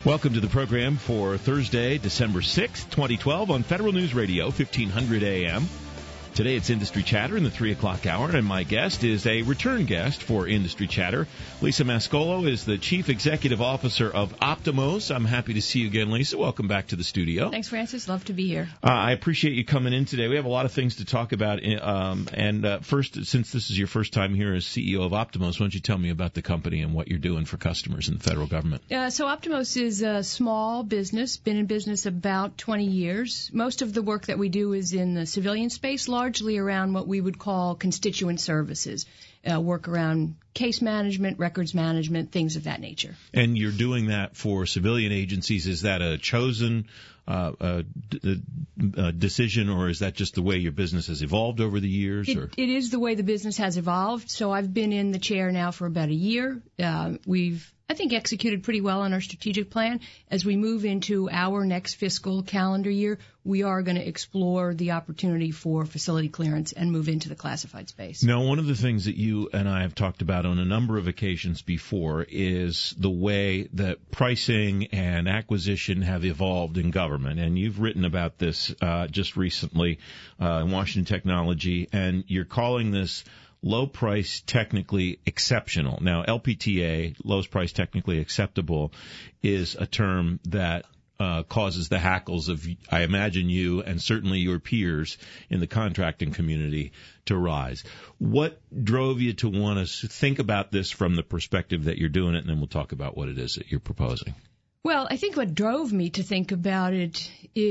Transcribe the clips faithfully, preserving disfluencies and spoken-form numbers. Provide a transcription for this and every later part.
Welcome to the program for Thursday, December sixth, twenty twelve on Federal News Radio, fifteen hundred A M. Today it's Industry Chatter in the three o'clock hour, and my guest is a return guest for Industry Chatter. Lisa Mascolo is the Chief Executive Officer of Optimos. I'm happy to see you again, Lisa. Welcome back to the studio. Thanks, Francis. Love to be here. Uh, I appreciate you coming in today. We have a lot of things to talk about. Um, and uh, first, since this is your first time here as C E O of Optimos, why don't you tell me about the company and what you're doing for customers in the federal government? Uh, so Optimos is a small business, been in business about twenty years. Most of the work that we do is in the civilian space, largely around what we would call constituent services, uh, work around case management, records management, things of that nature. And you're doing that for civilian agencies. Is that a chosen uh, uh, d- uh, decision, or is that just the way your business has evolved over the years? It, or? it is the way the business has evolved. So I've been in the chair now for about a year. Uh, we've I think, executed pretty well on our strategic plan. As we move into our next fiscal calendar year, we are going to explore the opportunity for facility clearance and move into the classified space. Now, one of the things that you and I have talked about on a number of occasions before is the way that pricing and acquisition have evolved in government. And you've written about this uh, just recently uh, in Washington Technology, and you're calling this low price technically exceptional. Now, L P T A, lowest price technically acceptable, is a term that uh, causes the hackles of, I imagine, you and certainly your peers in the contracting community to rise. What drove you to want to think about this from the perspective that you're doing it, and then we'll talk about what it is that you're proposing? Well, I think what drove me to think about it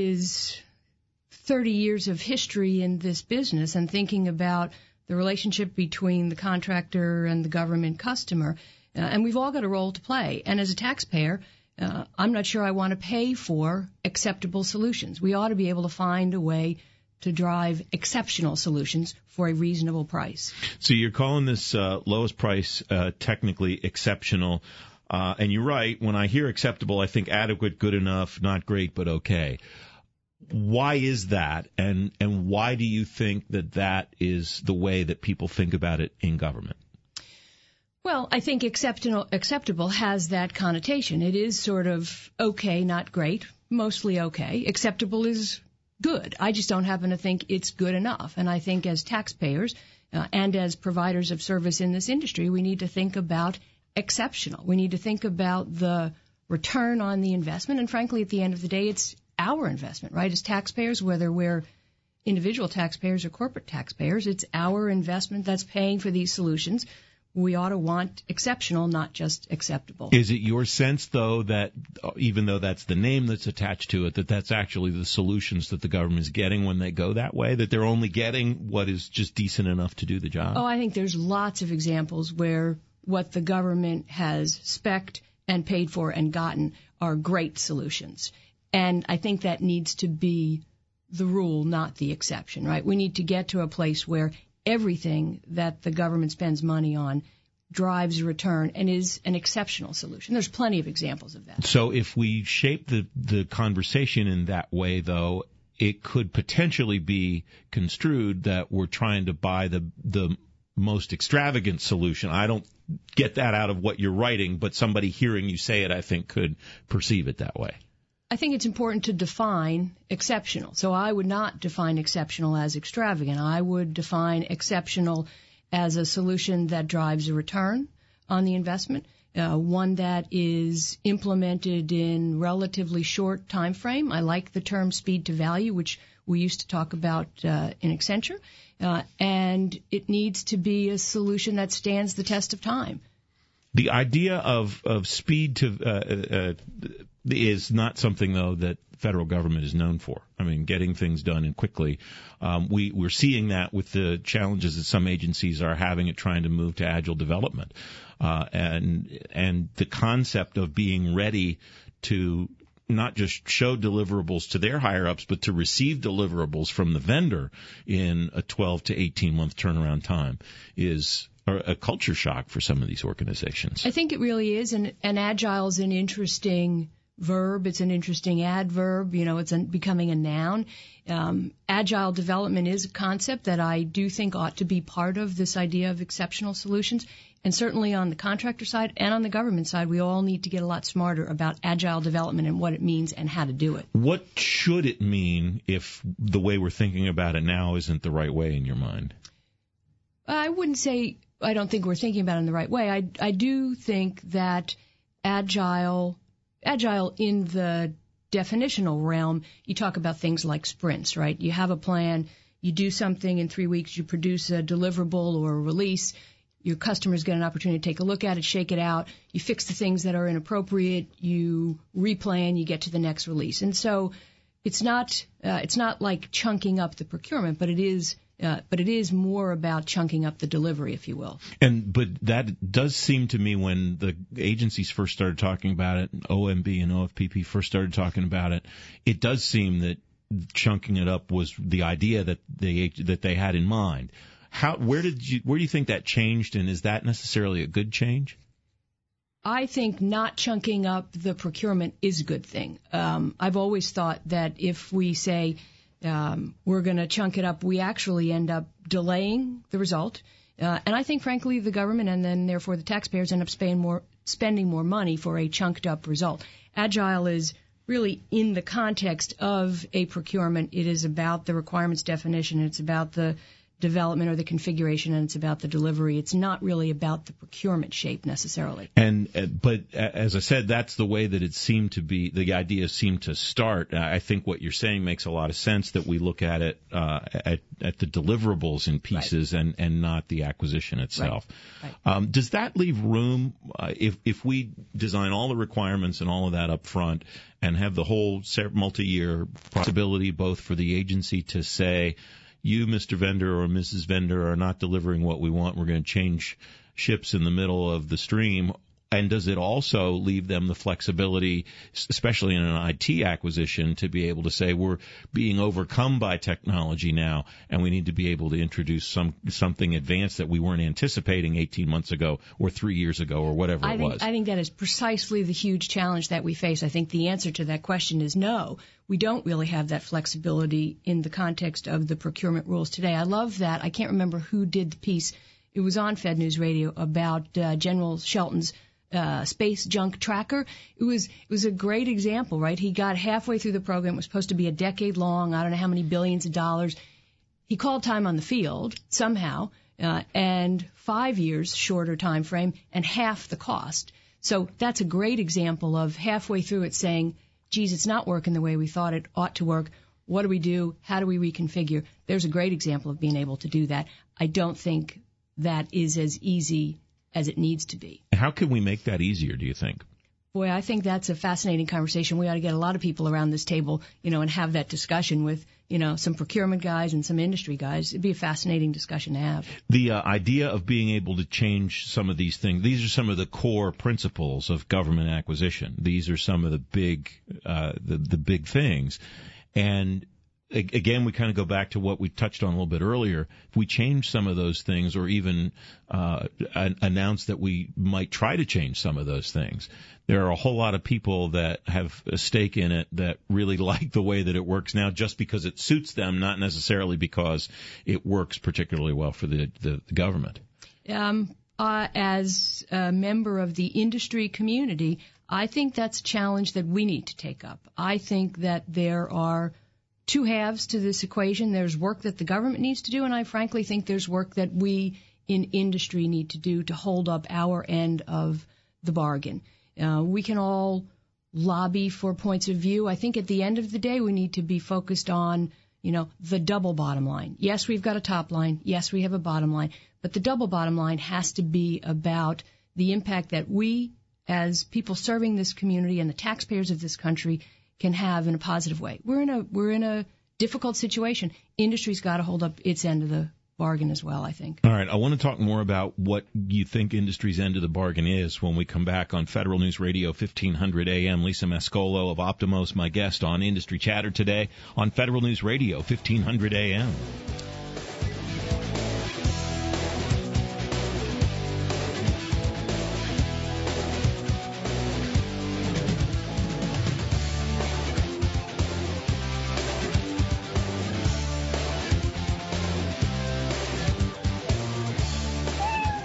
is thirty years of history in this business and thinking about the relationship between the contractor and the government customer. Uh, and we've all got a role to play. And as a taxpayer, uh, I'm not sure I want to pay for acceptable solutions. We ought to be able to find a way to drive exceptional solutions for a reasonable price. So you're calling this uh, lowest price uh, technically exceptional. Uh, and you're right. When I hear acceptable, I think adequate, good enough, not great, but okay. Why is that, and and why do you think that that is the way that people think about it in government? Well, I think acceptable, acceptable has that connotation. It is sort of okay, not great, mostly okay. Acceptable is good. I just don't happen to think it's good enough. And I think as taxpayers uh, and as providers of service in this industry, we need to think about exceptional. We need to think about the return on the investment. And frankly, at the end of the day, it's our investment, right? As taxpayers, whether we're individual taxpayers or corporate taxpayers, it's our investment that's paying for these solutions. We ought to want exceptional, not just acceptable. Is it your sense, though, that even though that's the name that's attached to it, that that's actually the solutions that the government is getting when they go that way, that they're only getting what is just decent enough to do the job? Oh, I think there's lots of examples where what the government has spec'd and paid for and gotten are great solutions. And I think that needs to be the rule, not the exception, right? We need to get to a place where everything that the government spends money on drives a return and is an exceptional solution. There's plenty of examples of that. So if we shape the, the conversation in that way, though, it could potentially be construed that we're trying to buy the the most extravagant solution. I don't get that out of what you're writing, but somebody hearing you say it, I think, could perceive it that way. I think it's important to define exceptional. So I would not define exceptional as extravagant. I would define exceptional as a solution that drives a return on the investment, uh, one that is implemented in relatively short time frame. I like the term speed to value, which we used to talk about uh, in Accenture, uh, and it needs to be a solution that stands the test of time. The idea of, of speed to uh, uh, is not something, though, that federal government is known for. I mean, getting things done and quickly. Um, we, we're seeing that with the challenges that some agencies are having at trying to move to agile development. Uh, and and the concept of being ready to not just show deliverables to their higher-ups, but to receive deliverables from the vendor in a twelve to eighteen month turnaround time is a culture shock for some of these organizations. I think it really is, and, and Agile is an interesting verb. It's an interesting adverb. You know, it's an, becoming a noun. Um, agile development is a concept that I do think ought to be part of this idea of exceptional solutions. And certainly on the contractor side and on the government side, we all need to get a lot smarter about agile development and what it means and how to do it. What should it mean if the way we're thinking about it now isn't the right way in your mind? I wouldn't say I don't think we're thinking about it in the right way. I, I do think that agile, agile in the definitional realm, you talk about things like sprints, right? You have a plan, you do something in three weeks, you produce a deliverable or a release. Your customers get an opportunity to take a look at it, shake it out. You fix the things that are inappropriate. You replan. You get to the next release. And so it's not uh, it's not like chunking up the procurement, but it is uh, but it is more about chunking up the delivery, if you will. And but that does seem to me when the agencies first started talking about it, O M B and O F P P first started talking about it, it does seem that chunking it up was the idea that they that they had in mind. How, where did you, where do you think that changed, and is that necessarily a good change? I think not chunking up the procurement is a good thing. Um, I've always thought that if we say um, we're going to chunk it up, we actually end up delaying the result. Uh, and I think, frankly, the government and then, therefore, the taxpayers end up spending more, spending more money for a chunked up result. Agile is really in the context of a procurement. It is about the requirements definition. It's about the development or the configuration, and it's about the delivery. It's not really about the procurement shape necessarily. And uh, but uh, as I said, that's the way that it seemed to be. The idea seemed to start. I think what you're saying makes a lot of sense. That we look at it uh, at at the deliverables in pieces, right, and and not the acquisition itself. Right. Right. Um, does that leave room uh, if if we design all the requirements and all of that up front and have the whole multi-year possibility both for the agency to say, you, Mister Vendor or Missus Vendor, are not delivering what we want. We're going to change ships in the middle of the stream. And does it also leave them the flexibility, especially in an I T acquisition, to be able to say we're being overcome by technology now, and we need to be able to introduce some something advanced that we weren't anticipating eighteen months ago or three years ago or whatever I it think, was? I think that is precisely the huge challenge that we face. I think the answer to that question is no. We don't really have that flexibility in the context of the procurement rules today. I love that. I can't remember who did the piece. It was on Fed News Radio about uh, General Shelton's Uh, space junk tracker. It was it was a great example, right? He got halfway through the program. It was supposed to be a decade long. I don't know how many billions of dollars. He called time on the field somehow, uh, and five years shorter time frame and half the cost. So that's a great example of halfway through it saying, geez, it's not working the way we thought it ought to work. What do we do? How do we reconfigure? There's a great example of being able to do that. I don't think that is as easy as it needs to be. How can we make that easier, do you think? Boy, I think that's a fascinating conversation. We ought to get a lot of people around this table, you know, and have that discussion with, you know, some procurement guys and some industry guys. It'd be a fascinating discussion to have. The uh, idea of being able to change some of these things, these are some of the core principles of government acquisition. These are some of the big, uh, the, the big things. And again, we kind of go back to what we touched on a little bit earlier. If we change some of those things or even uh, announce that we might try to change some of those things, there are a whole lot of people that have a stake in it that really like the way that it works now just because it suits them, not necessarily because it works particularly well for the, the, the government. Um, uh, as a member of the industry community, I think that's a challenge that we need to take up. I think that there are two halves to this equation. There's work that the government needs to do, and I frankly think there's work that we in industry need to do to hold up our end of the bargain. Uh, we can all lobby for points of view. I think at the end of the day, we need to be focused on, you know, the double bottom line. Yes, we've got a top line. Yes, we have a bottom line. But the double bottom line has to be about the impact that we, as people serving this community and the taxpayers of this country, can have in a positive way. We're in a we're in a difficult situation. Industry's got to hold up its end of the bargain as well, I think. All right, I want to talk more about what you think industry's end of the bargain is when we come back on Federal News Radio fifteen hundred A M. Lisa Mascolo of Optimos, my guest on Industry Chatter today on Federal News Radio fifteen hundred A M.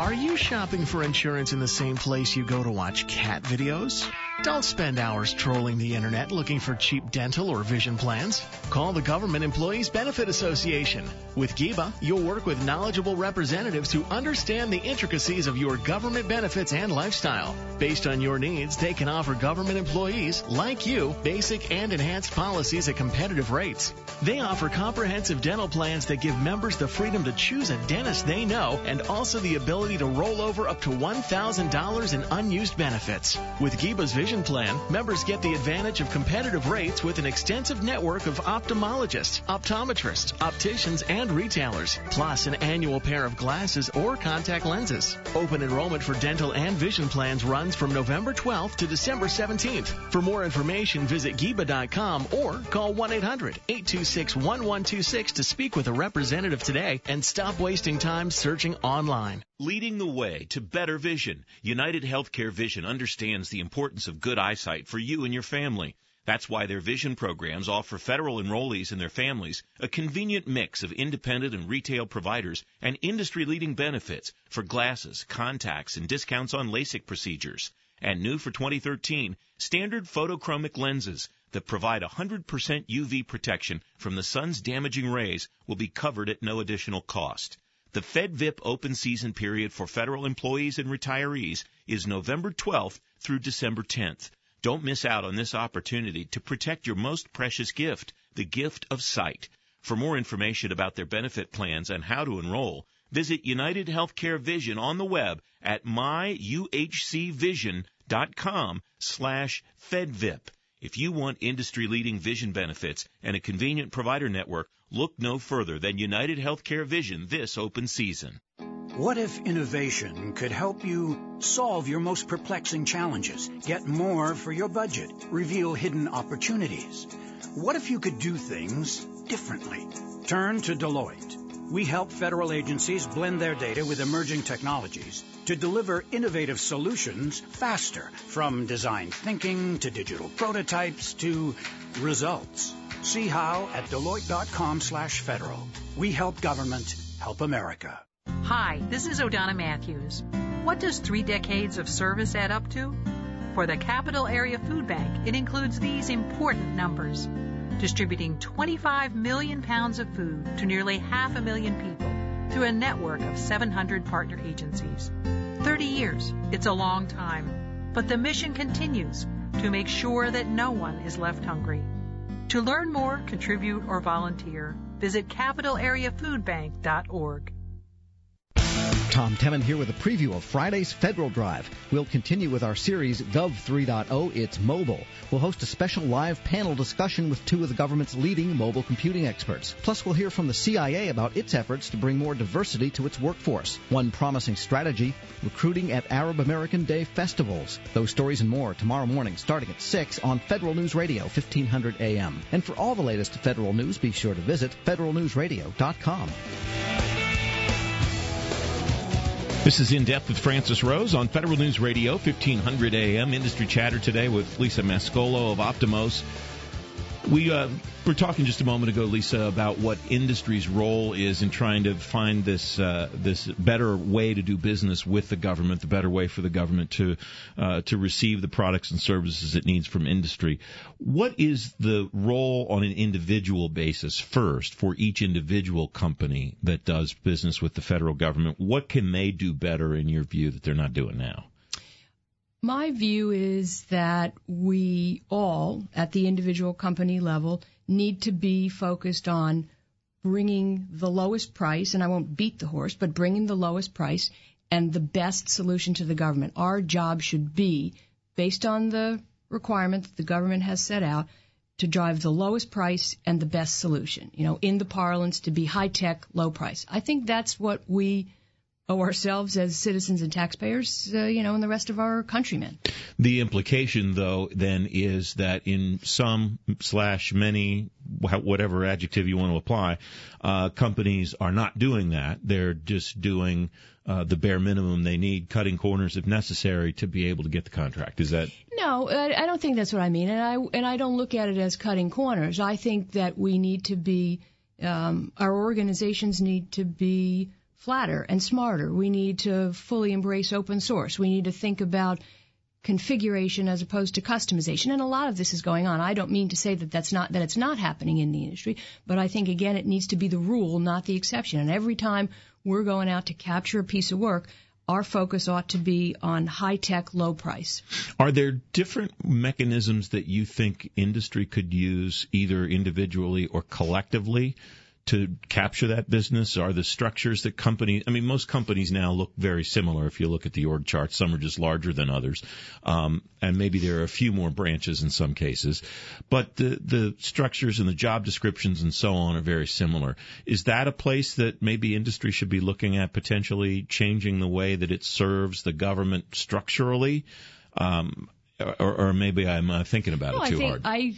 Are you shopping for insurance in the same place you go to watch cat videos? Don't spend hours trolling the internet looking for cheap dental or vision plans. Call the Government Employees Benefit Association. With G I B A, you'll work with knowledgeable representatives who understand the intricacies of your government benefits and lifestyle. Based on your needs, they can offer government employees, like you, basic and enhanced policies at competitive rates. They offer comprehensive dental plans that give members the freedom to choose a dentist they know and also the ability to roll over up to one thousand dollars in unused benefits. With G I B A's Vision Plan, members get the advantage of competitive rates with an extensive network of ophthalmologists, optometrists, opticians, and retailers, plus an annual pair of glasses or contact lenses. Open enrollment for dental and vision plans runs from November twelfth to December seventeenth. For more information, visit G I B A dot com or call one eight hundred, eight two six, one one two six to speak with a representative today and stop wasting time searching online. Leading the way to better vision, United Healthcare Vision understands the importance of good eyesight for you and your family. That's why their vision programs offer federal enrollees and their families a convenient mix of independent and retail providers and industry-leading benefits for glasses, contacts, and discounts on LASIK procedures. And new for twenty thirteen, standard photochromic lenses that provide one hundred percent U V protection from the sun's damaging rays will be covered at no additional cost. The FedVIP open season period for federal employees and retirees is November twelfth through December tenth. Don't miss out on this opportunity to protect your most precious gift, the gift of sight. For more information about their benefit plans and how to enroll, visit United Healthcare Vision on the web at myuhcvision.com slash FedVIP. If you want industry-leading vision benefits and a convenient provider network, look no further than United Healthcare Vision this open season. What if innovation could help you solve your most perplexing challenges, get more for your budget, reveal hidden opportunities? What if you could do things differently? Turn to Deloitte. We help federal agencies blend their data with emerging technologies to deliver innovative solutions faster, from design thinking to digital prototypes to results. See how at Deloitte.com slash federal. We help government help America. Hi, this is O'Donna Matthews. What does three decades of service add up to? For the Capital Area Food Bank, it includes these important numbers. Distributing twenty-five million pounds of food to nearly half a million people through a network of seven hundred partner agencies. thirty years, it's a long time, but the mission continues to make sure that no one is left hungry. To learn more, contribute, or volunteer, visit capital area food bank dot org. Tom Temin here with a preview of Friday's Federal Drive. We'll continue with our series Gov three point oh, It's Mobile. We'll host a special live panel discussion with two of the government's leading mobile computing experts. Plus, we'll hear from the C I A about its efforts to bring more diversity to its workforce. One promising strategy, recruiting at Arab American Day festivals. Those stories and more tomorrow morning starting at six on Federal News Radio, fifteen hundred A M. And for all the latest federal news, be sure to visit federal news radio dot com. This is In Depth with Francis Rose on Federal News Radio, fifteen hundred A M. Industry Chatter today with Lisa Mascolo of Optimos. We uh, were talking just a moment ago, Lisa, about what industry's role is in trying to find this uh, this better way to do business with the government, the better way for the government to uh, to receive the products and services it needs from industry. What is the role on an individual basis first for each individual company that does business with the federal government? What can they do better in your view that they're not doing now? My view is that we all, at the individual company level, need to be focused on bringing the lowest price, and I won't beat the horse, but bringing the lowest price and the best solution to the government. Our job should be, based on the requirement that the government has set out, to drive the lowest price and the best solution. You know, in the parlance, to be high-tech, low price. I think that's what we owe ourselves as citizens and taxpayers, uh, you know, and the rest of our countrymen. The implication, though, then is that in some slash many, whatever adjective you want to apply, uh, companies are not doing that. They're just doing uh, the bare minimum they need, cutting corners if necessary to be able to get the contract. Is that? No, I don't think that's what I mean, and I and I don't look at it as cutting corners. I think that we need to be, um, our organizations need to be flatter and smarter. We need to fully embrace open source. We need to think about configuration as opposed to customization. And a lot of this is going on. I don't mean to say that that's not, that it's not happening in the industry, but I think, again, it needs to be the rule, not the exception. And every time we're going out to capture a piece of work, our focus ought to be on high-tech, low price. Are there different mechanisms that you think industry could use, either individually or collectively, to capture that business? Are the structures that companies, I mean, most companies now look very similar if you look at the org charts. Some are just larger than others. Um, and maybe there are a few more branches in some cases. But the, the structures and the job descriptions and so on are very similar. Is that a place that maybe industry should be looking at potentially changing the way that it serves the government structurally? Um, or, or maybe I'm uh, thinking about no, it too I think hard. I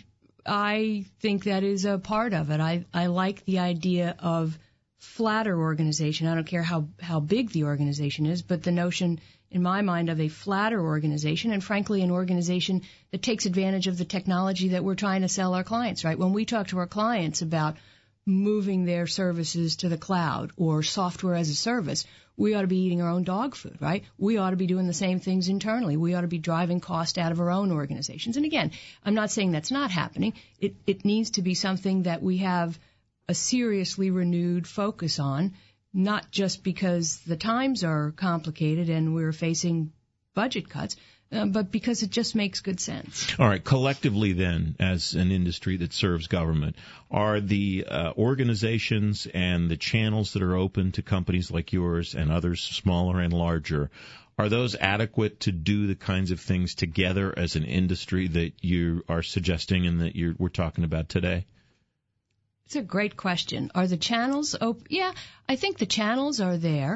I think that is a part of it. I, I like the idea of flatter organization. I don't care how, how big the organization is, but the notion in my mind of a flatter organization, and frankly an organization that takes advantage of the technology that we're trying to sell our clients, right? When we talk to our clients about moving their services to the cloud or software as a service, we ought to be eating our own dog food, right? We ought to be doing the same things internally. We ought to be driving cost out of our own organizations. And again, I'm not saying that's not happening. It, it needs to be something that we have a seriously renewed focus on, not just because the times are complicated and we're facing budget cuts, Uh, but because it just makes good sense. All right. Collectively, then, as an industry that serves government, are the uh, organizations and the channels that are open to companies like yours and others, smaller and larger, are those adequate to do the kinds of things together as an industry that you are suggesting and that you're, we're talking about today? It's a great question. Are the channels open? Yeah, I think the channels are there.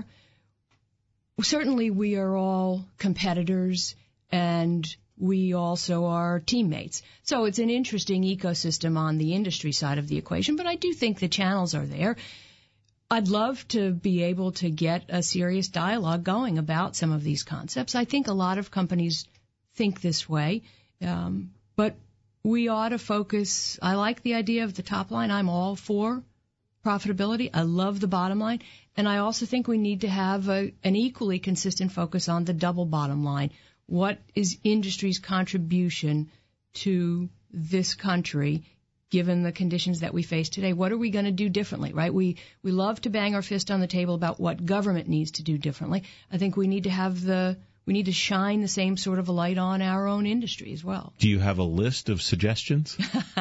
Certainly, we are all competitors, and we also are teammates. So it's an interesting ecosystem on the industry side of the equation, but I do think the channels are there. I'd love to be able to get a serious dialogue going about some of these concepts. I think a lot of companies think this way, um, but we ought to focus. I like the idea of the top line. I'm all for profitability. I love the bottom line. And I also think we need to have a, an equally consistent focus on the double bottom line. What is industry's contribution to this country, given the conditions that we face today? What are we going to do differently, right? We we love to bang our fist on the table about what government needs to do differently. I think we need to have the we need to shine the same sort of a light on our own industry as well. Do you have a list of suggestions?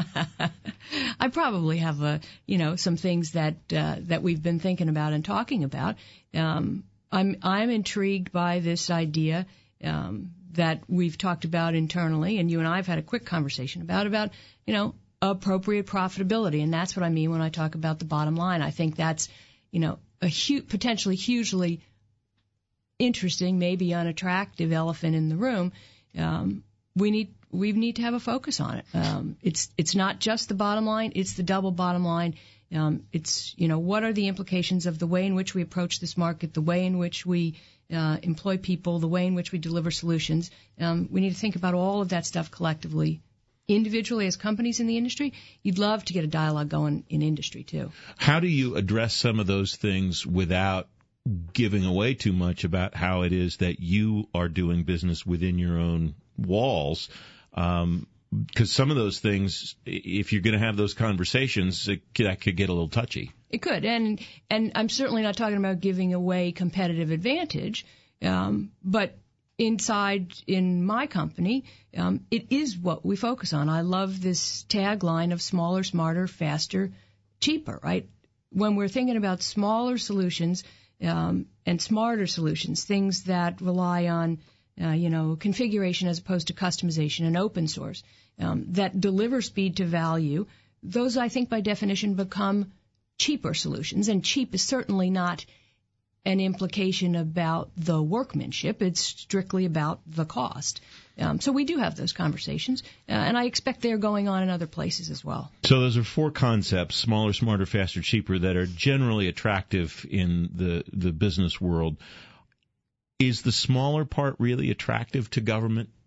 I probably have a you know some things that uh, that we've been thinking about and talking about. Um, I'm I'm intrigued by this idea. Um, that we've talked about internally, and you and I have had a quick conversation about, about, you know, appropriate profitability. And that's what I mean when I talk about the bottom line. I think that's, you know, a hu- potentially hugely interesting, maybe unattractive elephant in the room. Um, we need, we need to have a focus on it. Um, it's, it's not just the bottom line. It's the double bottom line. Um, it's, you know, what are the implications of the way in which we approach this market, the way in which we Uh, employ people, the way in which we deliver solutions. Um, we need to think about all of that stuff collectively, individually as companies in the industry. You'd love to get a dialogue going in industry, too. How do you address some of those things without giving away too much about how it is that you are doing business within your own walls? Um, because some of those things, if you're going to have those conversations, it, that could get a little touchy. It could, and and I'm certainly not talking about giving away competitive advantage, um, but inside in my company, um, it is what we focus on. I love this tagline of smaller, smarter, faster, cheaper, right? When we're thinking about smaller solutions um, and smarter solutions, things that rely on, uh, you know, configuration as opposed to customization and open source, um, that deliver speed to value, those I think by definition become cheaper solutions, and cheap is certainly not an implication about the workmanship. It's strictly about the cost. Um, so we do have those conversations, uh, and I expect they're going on in other places as well. So those are four concepts, smaller, smarter, faster, cheaper, that are generally attractive in the, the business world. Is the smaller part really attractive to government?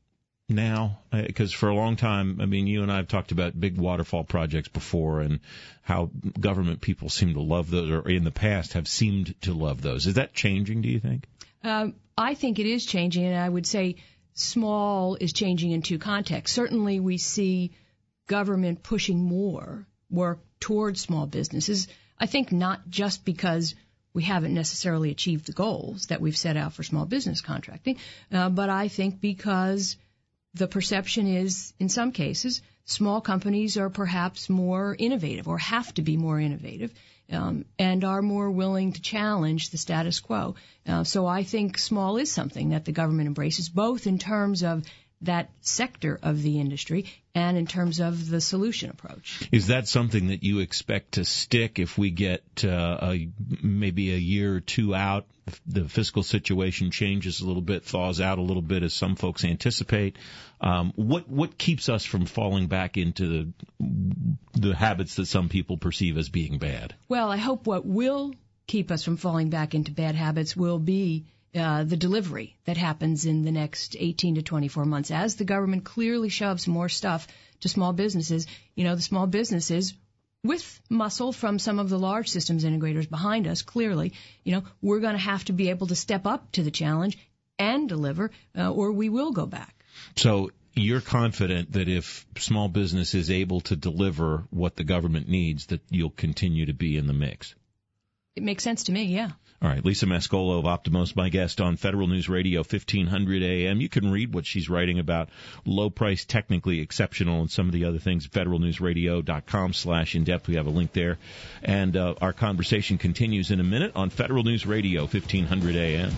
now? Because for a long time, I mean, you and I have talked about big waterfall projects before and how government people seem to love those, or in the past have seemed to love those. Is that changing, do you think? Um, I think it is changing, and I would say small is changing in two contexts. Certainly we see government pushing more work towards small businesses. I think not just because we haven't necessarily achieved the goals that we've set out for small business contracting, uh, but I think because the perception is, in some cases, small companies are perhaps more innovative or have to be more innovative um, and are more willing to challenge the status quo. Uh, so I think small is something that the government embraces, both in terms of that sector of the industry and in terms of the solution approach. Is that something that you expect to stick if we get uh, a, maybe a year or two out, if the fiscal situation changes a little bit, thaws out a little bit as some folks anticipate? Um, what what keeps us from falling back into the, the habits that some people perceive as being bad? Well, I hope what will keep us from falling back into bad habits will be Uh, the delivery that happens in the next eighteen to twenty-four months. As the government clearly shoves more stuff to small businesses, you know, the small businesses, with muscle from some of the large systems integrators behind us, clearly, you know, we're going to have to be able to step up to the challenge and deliver, uh, or we will go back. So you're confident that if small business is able to deliver what the government needs, that you'll continue to be in the mix? It makes sense to me, yeah. All right, Lisa Mascolo of Optimos, my guest on Federal News Radio, fifteen hundred A M. You can read what she's writing about low price, technically exceptional, and some of the other things, federalnewsradio.com slash in-depth. We have a link there. And uh, our conversation continues in a minute on Federal News Radio, fifteen hundred A M.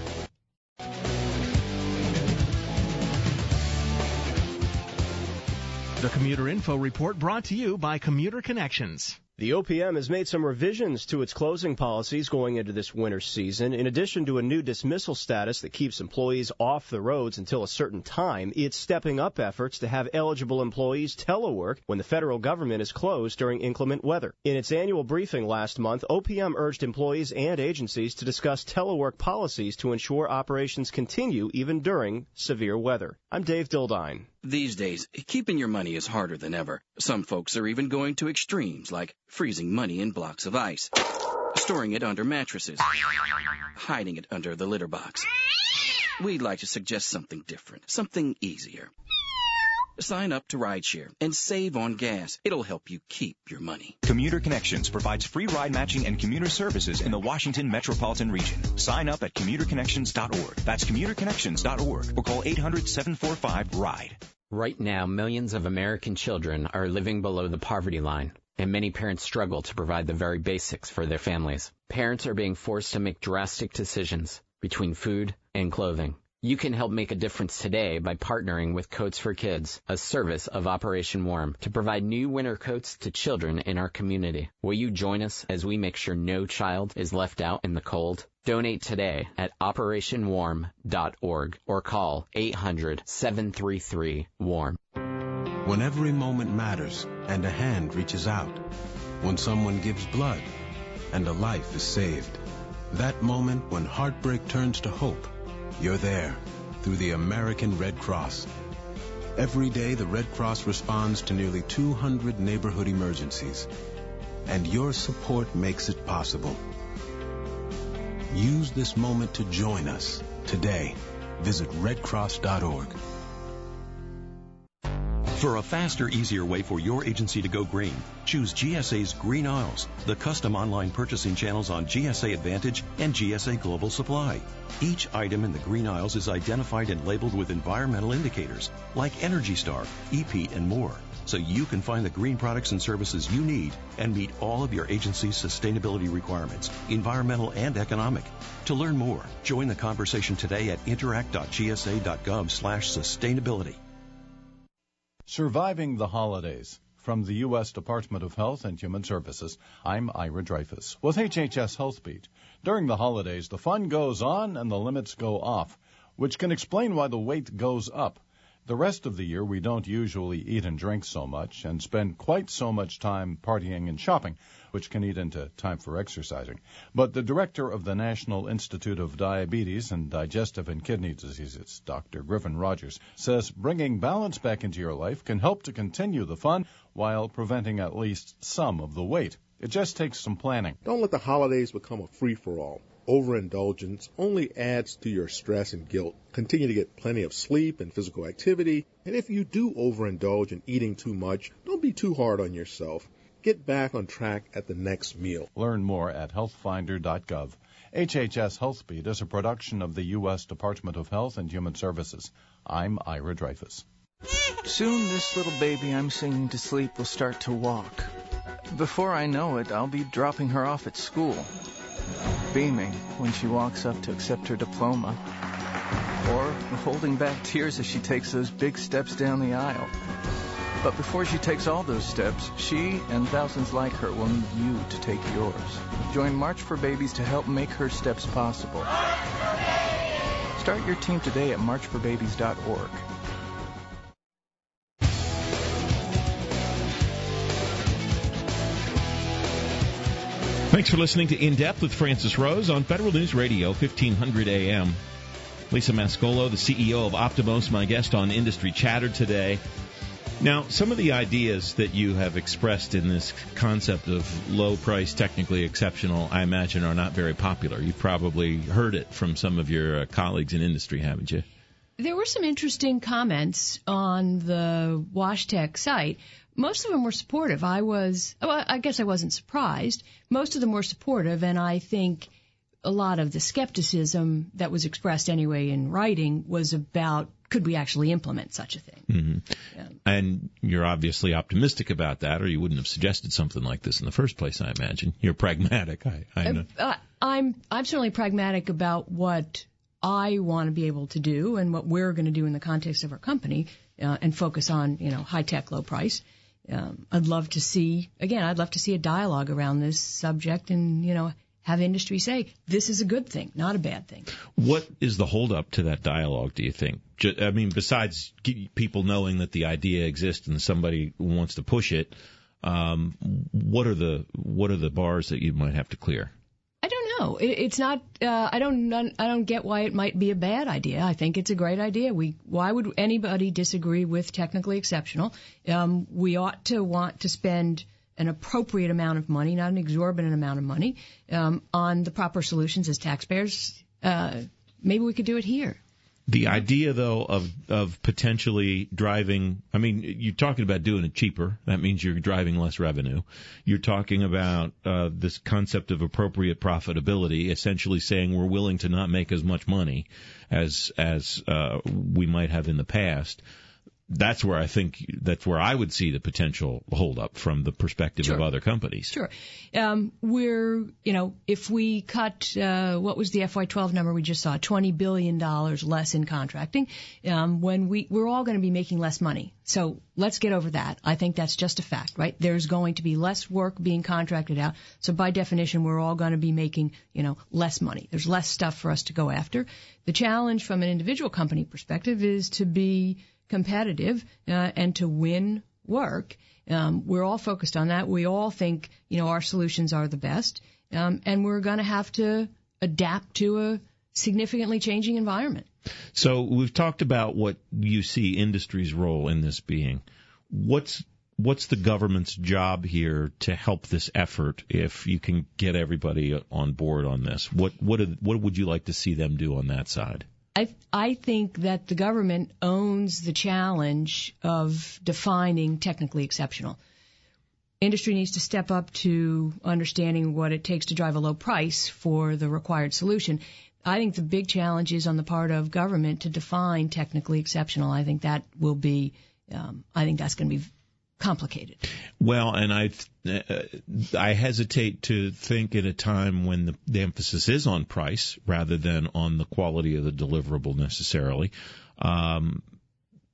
The Commuter Info Report brought to you by Commuter Connections. The O P M has made some revisions to its closing policies going into this winter season. In addition to a new dismissal status that keeps employees off the roads until a certain time, it's stepping up efforts to have eligible employees telework when the federal government is closed during inclement weather. In its annual briefing last month, O P M urged employees and agencies to discuss telework policies to ensure operations continue even during severe weather. I'm Dave Dildine. These days, keeping your money is harder than ever. Some folks are even going to extremes, like freezing money in blocks of ice, storing it under mattresses, hiding it under the litter box. We'd like to suggest something different, something easier. Sign up to Rideshare and save on gas. It'll help you keep your money. Commuter Connections provides free ride matching and commuter services in the Washington metropolitan region. Sign up at commuter connections dot org. That's commuter connections dot org or call eight hundred, seven four five, RIDE. Right now, millions of American children are living below the poverty line, and many parents struggle to provide the very basics for their families. Parents are being forced to make drastic decisions between food and clothing. You can help make a difference today by partnering with Coats for Kids, a service of Operation Warm, to provide new winter coats to children in our community. Will you join us as we make sure no child is left out in the cold? Donate today at operation warm dot org or call eight hundred, seven three three, warm. When every moment matters and a hand reaches out, when someone gives blood and a life is saved, that moment when heartbreak turns to hope, you're there through the American Red Cross. Every day, the Red Cross responds to nearly two hundred neighborhood emergencies, and your support makes it possible. Use this moment to join us today. Visit red cross dot org. For a faster, easier way for your agency to go green, choose G S A's Green Aisles, the custom online purchasing channels on G S A Advantage and G S A Global Supply. Each item in the Green Aisles is identified and labeled with environmental indicators like Energy Star, E P E A T, and more, so you can find the green products and services you need and meet all of your agency's sustainability requirements, environmental and economic. To learn more, join the conversation today at interact dot g s a dot gov slash sustainability. Surviving the Holidays. From the U S Department of Health and Human Services, I'm Ira Dreyfus with H H S Health Beat. During the holidays, the fun goes on and the limits go off, which can explain why the weight goes up. The rest of the year, we don't usually eat and drink so much and spend quite so much time partying and shopping, which can eat into time for exercising. But the director of the National Institute of Diabetes and Digestive and Kidney Diseases, Doctor Griffin Rogers, says bringing balance back into your life can help to continue the fun while preventing at least some of the weight. It just takes some planning. Don't let the holidays become a free-for-all. Overindulgence only adds to your stress and guilt. Continue to get plenty of sleep and physical activity. And if you do overindulge in eating too much, don't be too hard on yourself. Get back on track at the next meal. Learn more at health finder dot gov. H H S HealthSpeed is a production of the U S Department of Health and Human Services. I'm Ira Dreyfus. Soon this little baby I'm singing to sleep will start to walk. Before I know it, I'll be dropping her off at school, beaming when she walks up to accept her diploma, or holding back tears as she takes those big steps down the aisle. But before she takes all those steps, she and thousands like her will need you to take yours. Join March for Babies to help make her steps possible. Start your team today at march for babies dot org. Thanks for listening to In Depth with Francis Rose on Federal News Radio, fifteen hundred A M. Lisa Mascolo, the C E O of Optimos, my guest on Industry Chatter today. Now, some of the ideas that you have expressed in this concept of low price, technically exceptional, I imagine are not very popular. You've probably heard it from some of your uh, colleagues in industry, haven't you? There were some interesting comments on the WashTech site. Most of them were supportive. I was, well, I guess I wasn't surprised. Most of them were supportive, and I think a lot of the skepticism that was expressed anyway in writing was about, could we actually implement such a thing? Mm-hmm. Yeah. And you're obviously optimistic about that, or you wouldn't have suggested something like this in the first place, I imagine. You're pragmatic, I, I know. Uh, I'm, I'm certainly pragmatic about what I want to be able to do and what we're going to do in the context of our company, uh, and focus on, you know, high-tech, low price. Um, I'd love to see, again, I'd love to see a dialogue around this subject and, you know, have industry say this is a good thing, not a bad thing. What is the holdup to that dialogue, do you think? I mean, besides people knowing that the idea exists and somebody wants to push it, um, what are the what are the bars that you might have to clear? I don't know. It, it's not. Uh, I don't. I don't get why it might be a bad idea. I think it's a great idea. We. Why would anybody disagree with technically exceptional? Um, we ought to want to spend an appropriate amount of money, not an exorbitant amount of money, um, on the proper solutions as taxpayers. Uh, maybe we could do it here. The idea, though, of of potentially driving, I mean, you're talking about doing it cheaper. That means you're driving less revenue. You're talking about uh, this concept of appropriate profitability, essentially saying we're willing to not make as much money as as uh, we might have in the past. That's where I think that's where I would see the potential holdup from the perspective Sure. of other companies. Sure. Um, we're, you know, if we cut, uh, what was the F Y twelve number we just saw, twenty billion dollars less in contracting, um, when we, we're all going to be making less money. So let's get over that. I think that's just a fact, right? There's going to be less work being contracted out. So by definition, we're all going to be making, you know, less money. There's less stuff for us to go after. The challenge from an individual company perspective is to be competitive uh, and to win work. Um, we're all focused on that. We all think, you know, our solutions are the best, um, and we're going to have to adapt to a significantly changing environment. So we've talked about what you see industry's role in this being. What's what's the government's job here to help this effort? If you can get everybody on board on this, what what are, what would you like to see them do on that side? I, I think that the government owns the challenge of defining technically exceptional. Industry needs to step up to understanding what it takes to drive a low price for the required solution. I think the big challenge is on the part of government to define technically exceptional. I think that will be, um, I think that's going to be complicated. Well, and I uh, I hesitate to think at a time when the, the emphasis is on price rather than on the quality of the deliverable necessarily, um,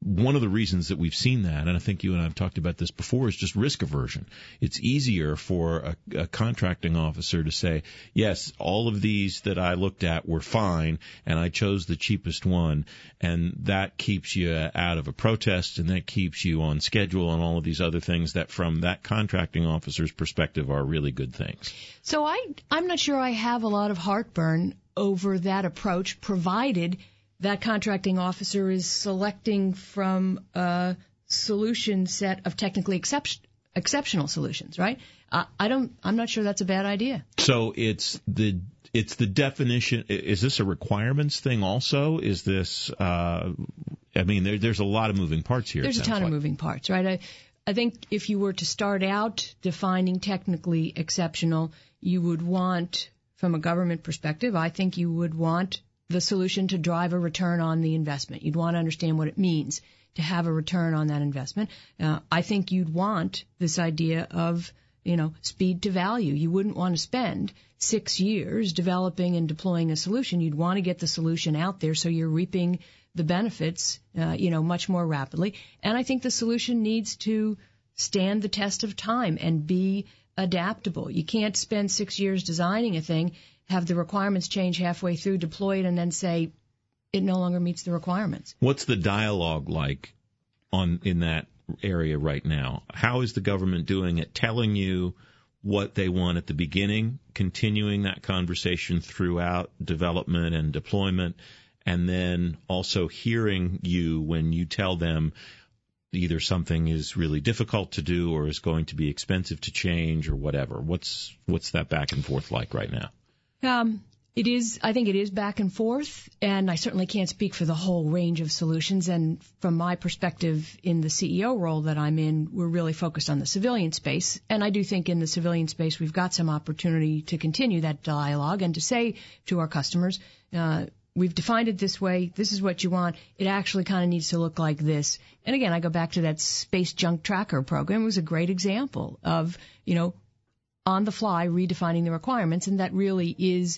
one of the reasons that we've seen that, and I think you and I have talked about this before, is just risk aversion. It's easier for a, a contracting officer to say, yes, all of these that I looked at were fine, and I chose the cheapest one, and that keeps you out of a protest, and that keeps you on schedule, and all of these other things that from that contracting officer's perspective are really good things. So I, I'm not sure I have a lot of heartburn over that approach, provided that contracting officer is selecting from a solution set of technically excep- exceptional solutions, right? Uh, I don't. I'm not sure that's a bad idea. So it's the it's the definition. Is this a requirements thing also? Is this? Uh, I mean, there, there's a lot of moving parts here. There's a ton like. of moving parts, right? I, I think if you were to start out defining technically exceptional, you would want, from a government perspective, I think you would want the solution to drive a return on the investment. You'd want to understand what it means to have a return on that investment. Uh, I think you'd want this idea of, you know, speed to value. You wouldn't want to spend six years developing and deploying a solution. You'd want to get the solution out there so you're reaping the benefits, uh, you know, much more rapidly. And I think the solution needs to stand the test of time and be adaptable. You can't spend six years designing a thing, have the requirements change halfway through, deploy it, and then say it no longer meets the requirements. What's the dialogue like on in that area right now? How is the government doing it? Telling you what they want at the beginning, continuing that conversation throughout development and deployment, and then also hearing you when you tell them either something is really difficult to do or is going to be expensive to change or whatever. What's what's that back and forth like right now? Um, it is, I think it is back and forth, and I certainly can't speak for the whole range of solutions. And from my perspective in the C E O role that I'm in, we're really focused on the civilian space. And I do think in the civilian space we've got some opportunity to continue that dialogue and to say to our customers, uh, we've defined it this way. This is what you want. It actually kind of needs to look like this. And again, I go back to that Space Junk Tracker program. It was a great example of, you know, on the fly redefining the requirements, and that really is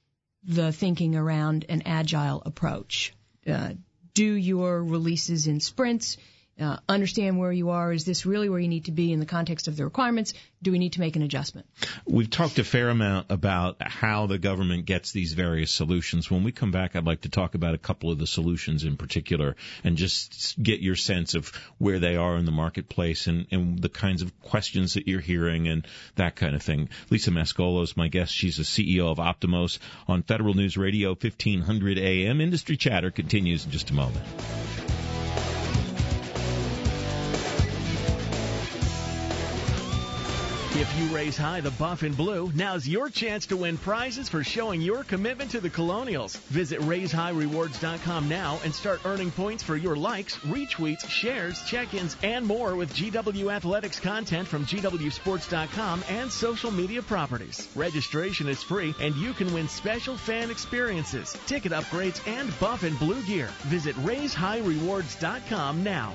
the thinking around an agile approach. Uh, do your releases in sprints. Uh, understand where you are. Is this really where you need to be in the context of the requirements? Do we need to make an adjustment? We've talked a fair amount about how the government gets these various solutions. When we come back, I'd like to talk about a couple of the solutions in particular and just get your sense of where they are in the marketplace and, and the kinds of questions that you're hearing and that kind of thing. Lisa Mascolo is my guest. She's the C E O of Optimos on Federal News Radio, fifteen hundred A M. Industry Chatter continues in just a moment. If you raise high the buff in blue, now's your chance to win prizes for showing your commitment to the Colonials. Visit raise high rewards dot com now and start earning points for your likes, retweets, shares, check-ins, and more with G W Athletics content from G W sports dot com and social media properties. Registration is free, and you can win special fan experiences, ticket upgrades, and buff and blue gear. Visit raise high rewards dot com now.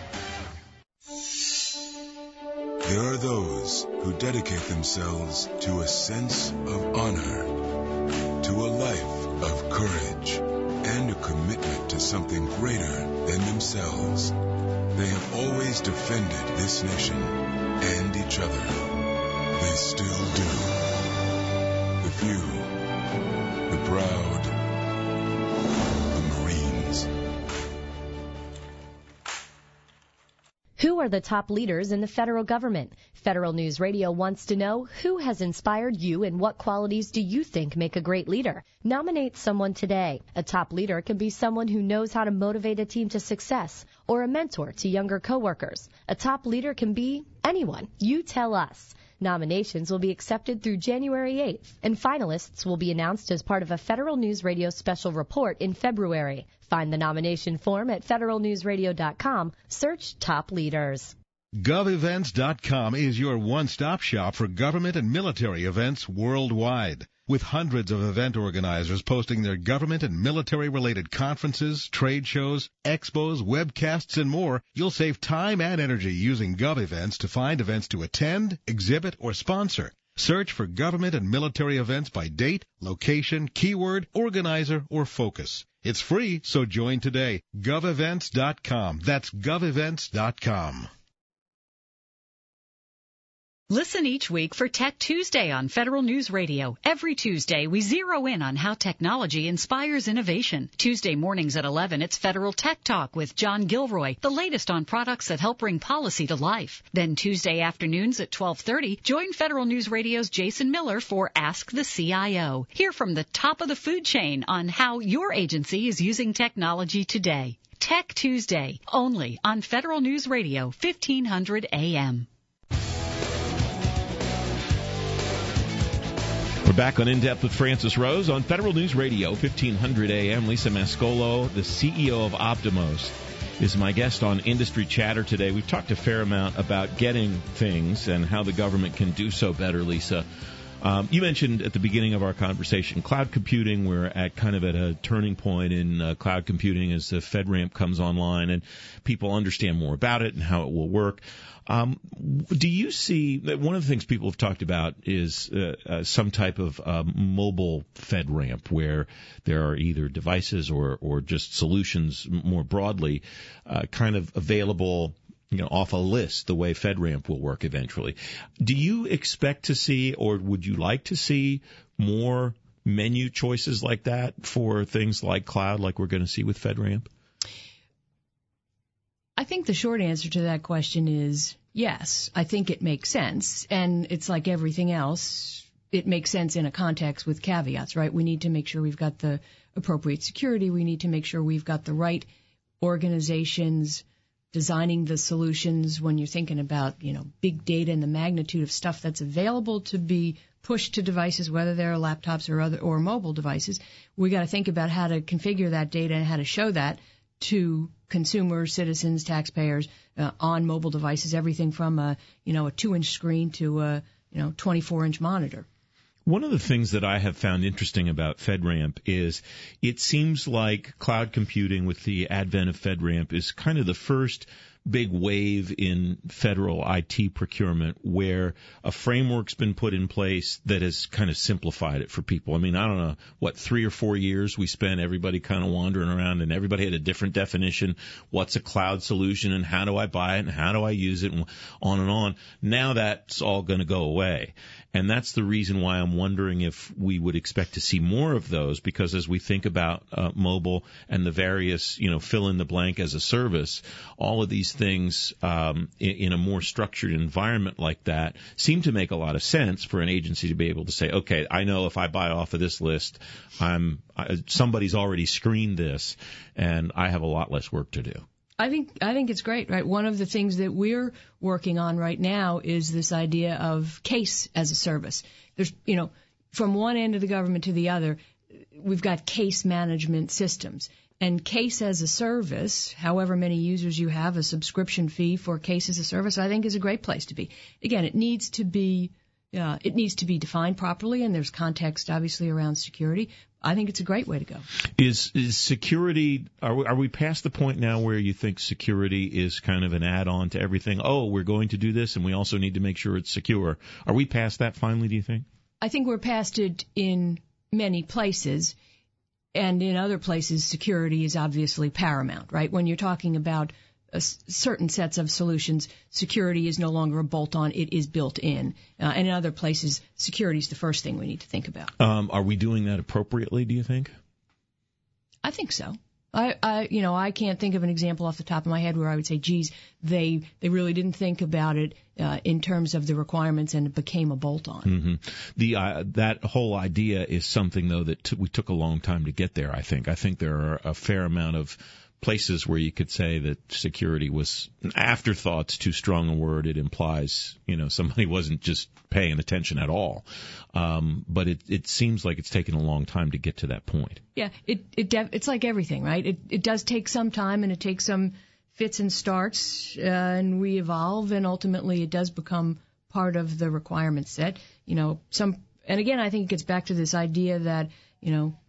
There are those who dedicate themselves to a sense of honor, to a life of courage, and a commitment to something greater than themselves. They have always defended this nation and each other. They still do. The few, the proud, the Marines. Who are the top leaders in the federal government? Federal News Radio wants to know who has inspired you and what qualities do you think make a great leader? Nominate someone today. A top leader can be someone who knows how to motivate a team to success or a mentor to younger coworkers. A top leader can be anyone. You tell us. Nominations will be accepted through January eighth, and finalists will be announced as part of a Federal News Radio special report in February. Find the nomination form at federal news radio dot com. Search Top Leaders. gov events dot com is your one-stop shop for government and military events worldwide. With hundreds of event organizers posting their government and military-related conferences, trade shows, expos, webcasts, and more, you'll save time and energy using GovEvents to find events to attend, exhibit, or sponsor. Search for government and military events by date, location, keyword, organizer, or focus. It's free, so join today. gov events dot com. That's gov events dot com. Listen each week for Tech Tuesday on Federal News Radio. Every Tuesday, we zero in on how technology inspires innovation. Tuesday mornings at eleven, it's Federal Tech Talk with John Gilroy, the latest on products that help bring policy to life. Then Tuesday afternoons at twelve thirty, join Federal News Radio's Jason Miller for Ask the C I O. Hear from the top of the food chain on how your agency is using technology today. Tech Tuesday, only on Federal News Radio, fifteen hundred A M. We're back on In Depth with Francis Rose on Federal News Radio, fifteen hundred A M. Lisa Mascolo, the C E O of Optimos, is my guest on Industry Chatter today. We've talked a fair amount about getting things and how the government can do so better, Lisa. Um, you mentioned at the beginning of our conversation cloud computing. We're at kind of at a turning point in uh, cloud computing as the FedRAMP comes online and people understand more about it and how it will work. Um, do you see that one of the things people have talked about is uh, uh, some type of uh, mobile FedRAMP where there are either devices or, or just solutions more broadly uh, kind of available, you know, off a list the way FedRAMP will work eventually. Do you expect to see, or would you like to see, more menu choices like that for things like cloud, like we're going to see with FedRAMP? I think the short answer to that question is yes. I think it makes sense. And it's like everything else. It makes sense in a context with caveats, right? We need to make sure we've got the appropriate security. We need to make sure we've got the right organizations designing the solutions when you're thinking about, you know, big data and the magnitude of stuff that's available to be pushed to devices, whether they're laptops or other or mobile devices. We got to think about how to configure that data and how to show that to consumers, citizens, taxpayers uh, on mobile devices, everything from a, you know, a two-inch screen to a, you know, twenty-four inch monitor. One of the things that I have found interesting about FedRAMP is it seems like cloud computing with the advent of FedRAMP is kind of the first big wave in federal I T procurement where a framework's been put in place that has kind of simplified it for people. I mean, I don't know, what, three or four years we spent everybody kind of wandering around and everybody had a different definition. What's a cloud solution and how do I buy it and how do I use it and on and on. Now that's all going to go away. And that's the reason why I'm wondering if we would expect to see more of those, because as we think about uh, mobile and the various, you know, fill in the blank as a service, all of these things um, in, in a more structured environment like that seem to make a lot of sense for an agency to be able to say, okay, I know if I buy off of this list, I'm I, somebody's already screened this, and I have a lot less work to do. I think I think it's great, right? One of the things that we're working on right now is this idea of case as a service. There's, you know, from one end of the government to the other, we've got case management systems. And case as a service, however many users you have, a subscription fee for case as a service, I think is a great place to be. Again, it needs to be uh, it needs to be defined properly, and there's context, obviously, around security. I think it's a great way to go. Is is security, are we, are we past the point now where you think security is kind of an add-on to everything? Oh, we're going to do this, and we also need to make sure it's secure. Are we past that finally, do you think? I think we're past it in many places, and in other places, security is obviously paramount, right? When you're talking about a certain sets of solutions, security is no longer a bolt-on, it is built in. Uh, and in other places, security is the first thing we need to think about. Um, are we doing that appropriately, do you think? I think so. I, I, you know, I can't think of an example off the top of my head where I would say, geez, they, they really didn't think about it uh, in terms of the requirements and it became a bolt-on. Mm-hmm. The uh, that whole idea is something, though, that t- we took a long time to get there, I think. I think there are a fair amount of places where you could say that security was an afterthought's too strong a word. It implies, you know, somebody wasn't just paying attention at all. Um, but it, it seems like it's taken a long time to get to that point. Yeah, it, it def- it's like everything, right? It, it does take some time and it takes some fits and starts, uh, and we evolve, and ultimately it does become part of the requirement set. You know, some, and again, I think it gets back to this idea that, you know,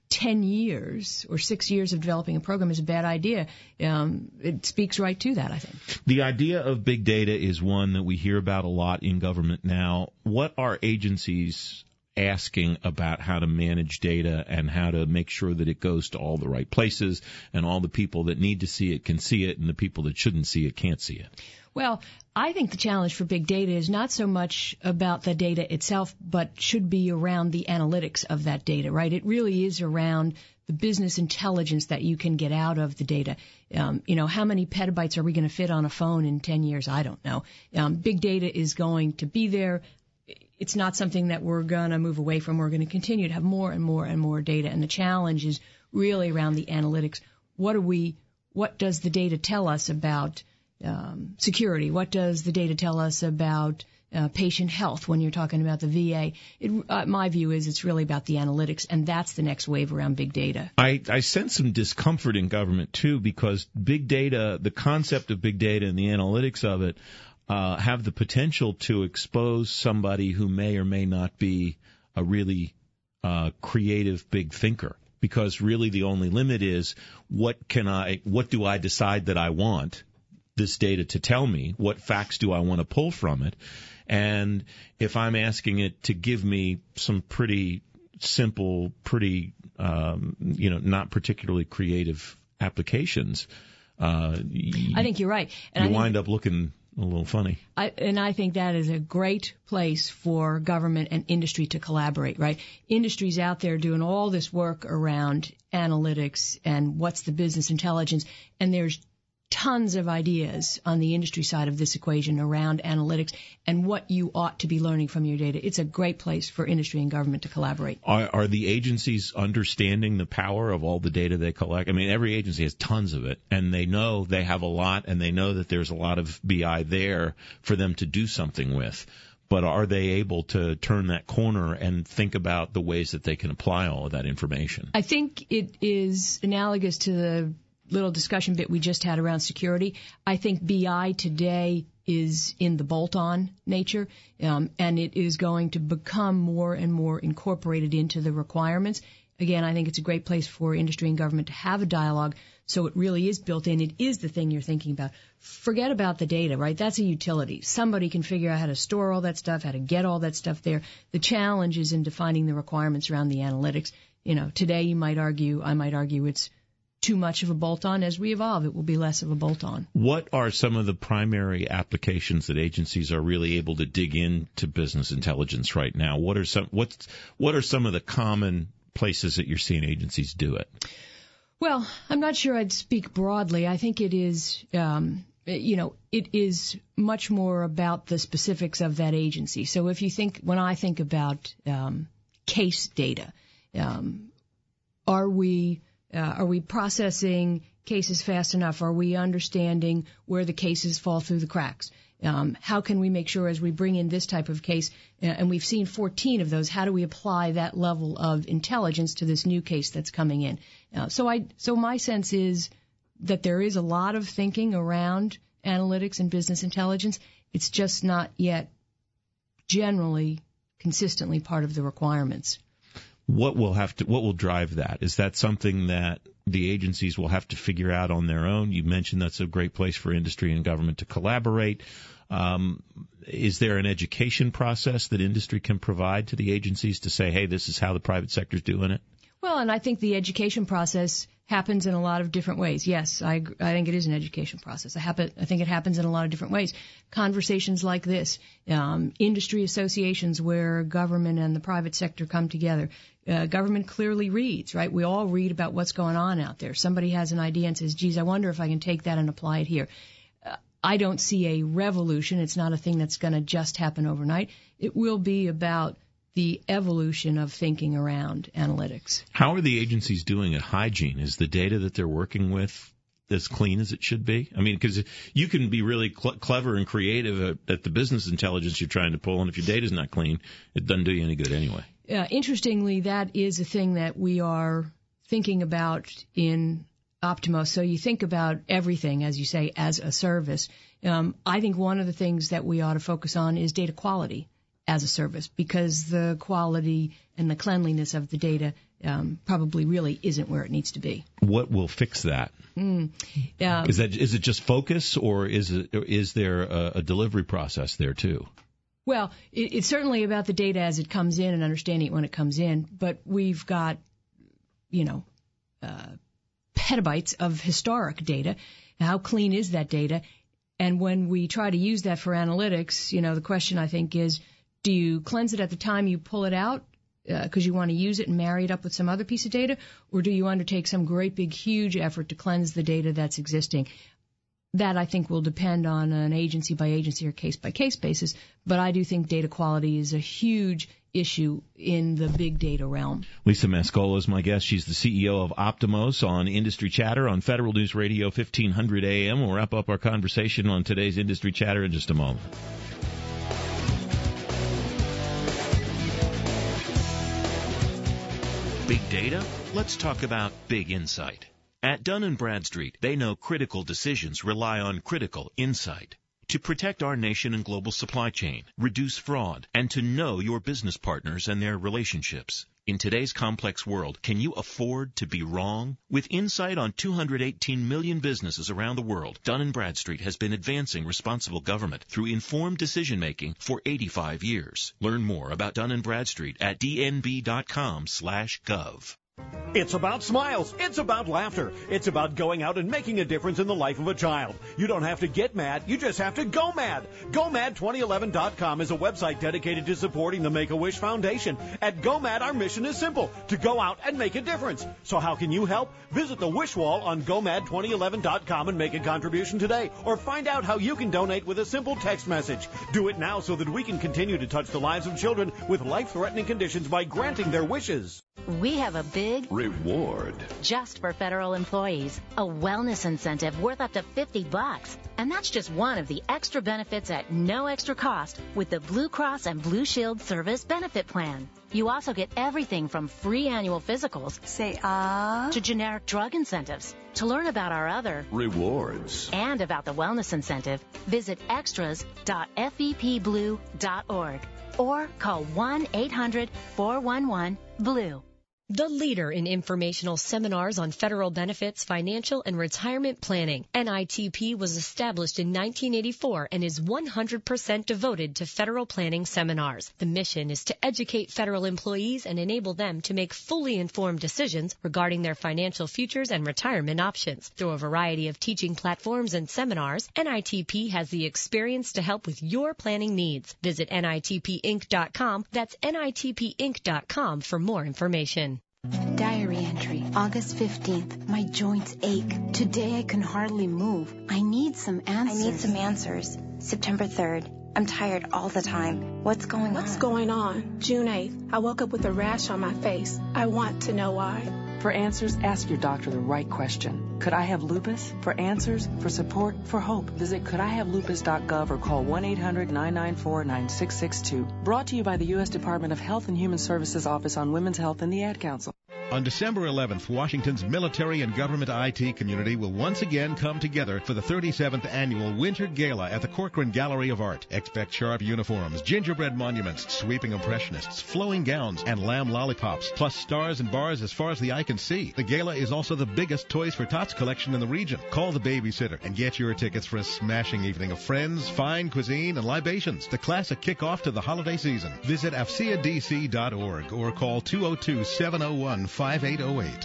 ten years or six years of developing a program is a bad idea. Um, it speaks right to that, I think. The idea of big data is one that we hear about a lot in government now. What are agencies asking about how to manage data and how to make sure that it goes to all the right places and all the people that need to see it can see it and the people that shouldn't see it can't see it? Well, I think the challenge for big data is not so much about the data itself, but should be around the analytics of that data, right? It really is around the business intelligence that you can get out of the data. Um, you know, how many petabytes are we going to fit on a phone in ten years? I don't know. Um, big data is going to be there. It's not something that we're going to move away from. We're going to continue to have more and more and more data. And the challenge is really around the analytics. What are we, what does the data tell us about um, security? What does the data tell us about uh, patient health when you're talking about the V A? It, uh, my view is it's really about the analytics, and that's the next wave around big data. I, I sense some discomfort in government, too, because big data, the concept of big data and the analytics of it, Uh, have the potential to expose somebody who may or may not be a really uh, creative big thinker, because really the only limit is what can I, what do I decide that I want this data to tell me? What facts do I want to pull from it? And if I'm asking it to give me some pretty simple, pretty, um, you know, not particularly creative applications, uh, I think you're right. And you I wind think- up looking a little funny. I, and I think that is a great place for government and industry to collaborate, right? Industry's out there doing all this work around analytics and what's the business intelligence, and there's tons of ideas on the industry side of this equation around analytics and what you ought to be learning from your data. It's a great place for industry and government to collaborate. Are, are the agencies understanding the power of all the data they collect? I mean, every agency has tons of it, and they know they have a lot, and they know that there's a lot of B I there for them to do something with. But are they able to turn that corner and think about the ways that they can apply all of that information? I think it is analogous to the little discussion bit we just had around security. I think B I today is in the bolt-on nature, um, and it is going to become more and more incorporated into the requirements. Again, I think it's a great place for industry and government to have a dialogue, so it really is built in. It is the thing you're thinking about. Forget about the data, right? That's a utility. Somebody can figure out how to store all that stuff, how to get all that stuff there. The challenge is in defining the requirements around the analytics. You know, today you might argue, I might argue it's too much of a bolt-on. As we evolve, it will be less of a bolt-on. What are some of the primary applications that agencies are really able to dig into business intelligence right now? What are some what's what are some of the common places that you're seeing agencies do it? Well, I'm not sure I'd speak broadly. I think it is, um, you know, it is much more about the specifics of that agency. So if you think, when I think about um, case data, um, are we Uh, are we processing cases fast enough? Are we understanding where the cases fall through the cracks? Um, how can we make sure as we bring in this type of case, uh, and we've seen fourteen of those, how do we apply that level of intelligence to this new case that's coming in? Uh, so I, so my sense is that there is a lot of thinking around analytics and business intelligence. It's just not yet generally consistently part of the requirements. What will have to, what will drive that? Is that something that the agencies will have to figure out on their own? You mentioned that's a great place for industry and government to collaborate. Um, is there an education process that industry can provide to the agencies to say, hey, this is how the private sector's doing it? Well, and I think the education process happens in a lot of different ways. Yes, I, I think it is an education process. I, happen, I think it happens in a lot of different ways. Conversations like this, um, industry associations where government and the private sector come together. Uh, government clearly reads, right? We all read about what's going on out there. Somebody has an idea and says, geez, I wonder if I can take that and apply it here. Uh, I don't see a revolution. It's not a thing that's going to just happen overnight. It will be about the evolution of thinking around analytics. How are the agencies doing at hygiene? Is the data that they're working with as clean as it should be? I mean, because you can be really cl- clever and creative at, at the business intelligence you're trying to pull, and if your data's not clean, it doesn't do you any good anyway. Uh, interestingly, that is a thing that we are thinking about in Optimos. So you think about everything, as you say, as a service. Um, I think one of the things that we ought to focus on is data quality as a service, because the quality and the cleanliness of the data um, probably really isn't where it needs to be. What will fix that? Mm. Um, is that is it just focus, or is it or is there a, a delivery process there too? Well, it, it's certainly about the data as it comes in and understanding it when it comes in, but we've got, you know, uh, petabytes of historic data. How clean is that data? And when we try to use that for analytics, you know, the question I think is, do you cleanse it at the time you pull it out because uh, you want to use it and marry it up with some other piece of data, or do you undertake some great big huge effort to cleanse the data that's existing? That, I think, will depend on an agency-by-agency or case-by-case basis, but I do think data quality is a huge issue in the big data realm. Lisa Mascola is my guest. She's the C E O of Optimos on Industry Chatter on Federal News Radio, fifteen hundred A M. We'll wrap up our conversation on today's Industry Chatter in just a moment. Big data? Let's talk about big insight. At Dun and Bradstreet, they know critical decisions rely on critical insight. To protect our nation and global supply chain, reduce fraud, and to know your business partners and their relationships. In today's complex world, can you afford to be wrong? With insight on two hundred eighteen million businesses around the world, Dun and Bradstreet has been advancing responsible government through informed decision-making for eighty-five years. Learn more about Dun and Bradstreet at d n b dot com slash gov. It's about smiles. It's about laughter. It's about going out and making a difference in the life of a child. You don't have to get mad. You just have to go mad. go mad twenty eleven dot com is a website dedicated to supporting the Make-A-Wish Foundation. At GoMad, our mission is simple, to go out and make a difference. So how can you help? Visit the Wish Wall on go mad twenty eleven dot com and make a contribution today. Or find out how you can donate with a simple text message. Do it now so that we can continue to touch the lives of children with life-threatening conditions by granting their wishes. We have a big reward just for federal employees, a wellness incentive worth up to fifty bucks. And that's just one of the extra benefits at no extra cost with the Blue Cross and Blue Shield Service Benefit Plan. You also get everything from free annual physicals, say ah, to generic drug incentives. To learn about our other rewards and about the wellness incentive, visit extras dot f e p blue dot org or call one eight hundred four one one blue. The leader in informational seminars on federal benefits, financial, and retirement planning. N I T P was established in nineteen eighty-four and is one hundred percent devoted to federal planning seminars. The mission is to educate federal employees and enable them to make fully informed decisions regarding their financial futures and retirement options. Through a variety of teaching platforms and seminars, N I T P has the experience to help with your planning needs. Visit N I T P inc dot com. That's N I T P inc dot com for more information. Diary entry, August fifteenth. My joints ache. Today I can hardly move. I need some answers. I need some answers. September third. I'm tired all the time. What's going What's on? What's going on? June eighth. I woke up with a rash on my face. I want to know why. For answers, ask your doctor the right question. Could I have lupus? For answers, for support, for hope, visit could I have lupus dot gov or call one eight hundred nine nine four nine six six two. Brought to you by the U S Department of Health and Human Services Office on Women's Health and the Ad Council. On December eleventh, Washington's military and government I T community will once again come together for the thirty-seventh annual Winter Gala at the Corcoran Gallery of Art. Expect sharp uniforms, gingerbread monuments, sweeping impressionists, flowing gowns, and lamb lollipops, plus stars and bars as far as the eye can see. The gala is also the biggest Toys for Tots collection in the region. Call the babysitter and get your tickets for a smashing evening of friends, fine cuisine, and libations. The classic kickoff to the holiday season. Visit A F C A D C dot org or call two oh two, seven oh one, five eight oh eight.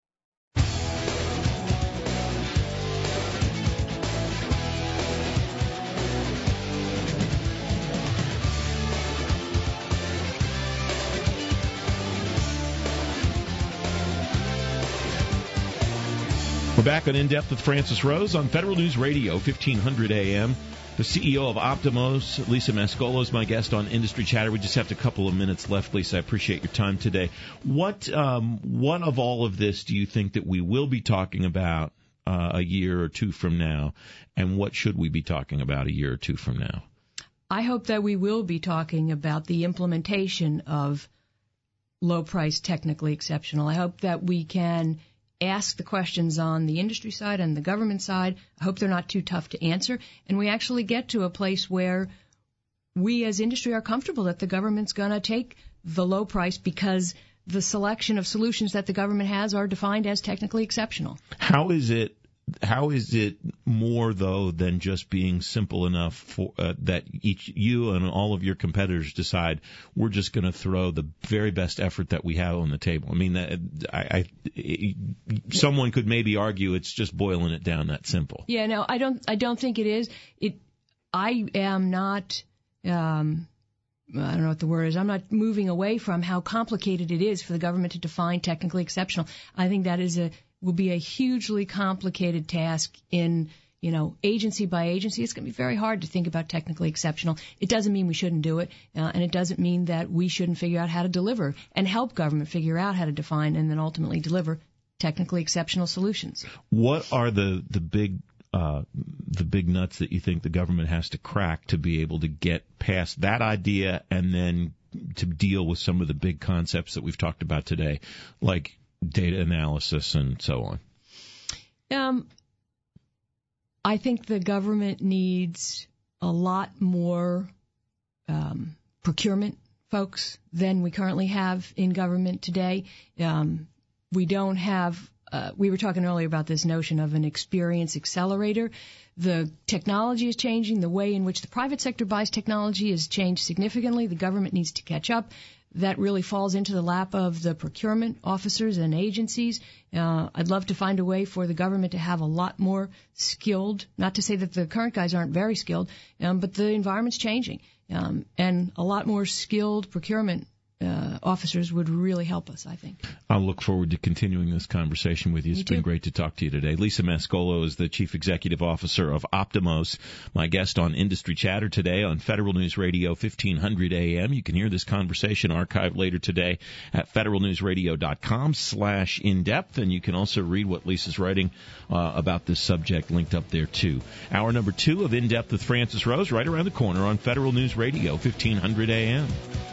We're back on In Depth with Francis Rose on Federal News Radio, fifteen hundred A M. The C E O of Optimos, Lisa Mascola, is my guest on Industry Chatter. We just have a couple of minutes left, Lisa. I appreciate your time today. What um, what of all of this do you think that we will be talking about uh, a year or two from now, and what should we be talking about a year or two from now? I hope that we will be talking about the implementation of low price, technically exceptional. I hope that we can ask the questions on the industry side and the government side. I hope they're not too tough to answer, and we actually get to a place where we as industry are comfortable that the government's going to take the low price because the selection of solutions that the government has are defined as technically exceptional. How is it How is it more, though, than just being simple enough for uh, that each you and all of your competitors decide we're just going to throw the very best effort that we have on the table? I mean, that, I, I, someone could maybe argue it's just boiling it down that simple. Yeah, no, I don't. I don't think it is. It. I am not. Um, I don't know what the word is. I'm not moving away from how complicated it is for the government to define technically exceptional. I think that is a will be a hugely complicated task in, you know, agency by agency. It's going to be very hard to think about technically exceptional. It doesn't mean we shouldn't do it, uh, and it doesn't mean that we shouldn't figure out how to deliver and help government figure out how to define and then ultimately deliver technically exceptional solutions. What are the, the big uh, the big nuts that you think the government has to crack to be able to get past that idea and then to deal with some of the big concepts that we've talked about today, like data analysis and so on? Um, I think the government needs a lot more um, procurement folks than we currently have in government today. Um, we don't have, uh, we were talking earlier about this notion of an experience accelerator. The technology is changing. The way in which the private sector buys technology has changed significantly. The government needs to catch up. That really falls into the lap of the procurement officers and agencies. Uh, I'd love to find a way for the government to have a lot more skilled, not to say that the current guys aren't very skilled, um, but the environment's changing. Um, and a lot more skilled procurement uh, officers would really help us, I think. I'll look forward to continuing this conversation with you. It's Me been too. great to talk to you today. Lisa Mascolo is the Chief Executive Officer of Optimos, my guest on Industry Chatter today on Federal News Radio fifteen hundred A M. You can hear this conversation archived later today at federalnewsradio.com slash in-depth, and you can also read what Lisa's writing uh, about this subject linked up there, too. Hour number two of In-Depth with Francis Rose right around the corner on Federal News Radio fifteen hundred A M.